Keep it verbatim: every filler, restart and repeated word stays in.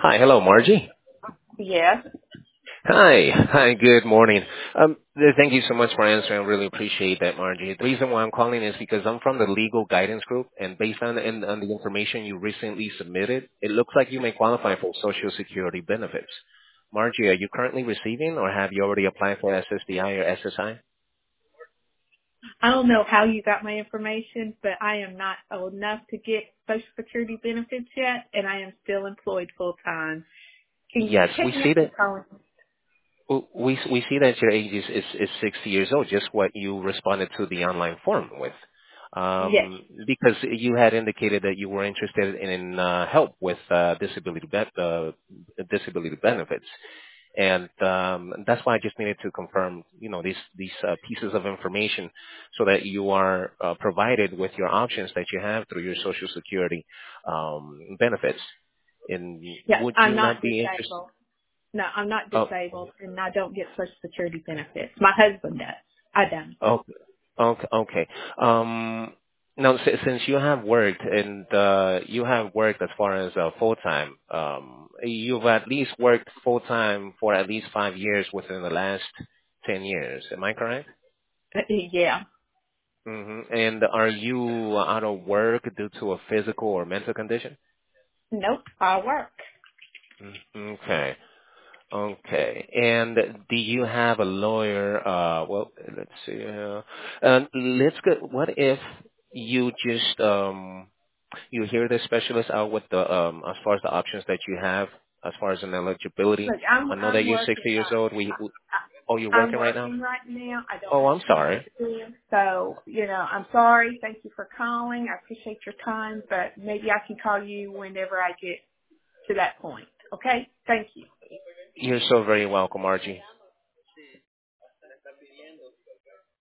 Hi. Hello, Margie. Yes. Hi. Hi, good morning. Um, th- thank you so much for answering. I really appreciate that, Margie. The reason why I'm calling is because I'm from the legal guidance group, and based on, in, on the information you recently submitted, it looks like you may qualify for Social Security benefits. Margie, are you currently receiving, or have you already applied for S S D I or S S I? I don't know how you got my information, but I am not old enough to get Social Security benefits yet, and I am still employed full time. Can you Yes, we take me see that. to calling? We we see that your age is, is, is sixty years old, just what you responded to the online form with. Yes. Um, because you had indicated that you were interested in uh, help with uh, disability be- uh, disability benefits, and um, that's why I just needed to confirm, you know, these these uh, pieces of information, so that you are uh, provided with your options that you have through your Social Security um, benefits. And Yeah, would I'm you not not be interested? disabled. No, I'm not Oh, disabled, and I don't get Social Security benefits. My husband does. I don't. oh, Okay. Okay. Um, now, si- since you have worked and uh, you have worked as far as uh, full time, um, you've at least worked full time for at least five years within the last ten years. Am I correct? Uh, Yeah. hmm And are you out of work due to a physical or mental condition? Nope. I work. Mm, Okay. Okay. And do you have a lawyer? Uh, well, let's see. Uh, uh, let's go. What if you just um you hear the specialist out with the um as far as the options that you have as far as an eligibility? Look, I'm I know that I'm you're working sixty years right. old. We, we oh, you're I'm working right now. working right now. I don't Oh, have I'm too much sorry. to do. So, you know, I'm sorry. Thank you for calling. I appreciate your time, but maybe I can call you whenever I get to that point. Okay? Thank you. You're so very welcome, Archie.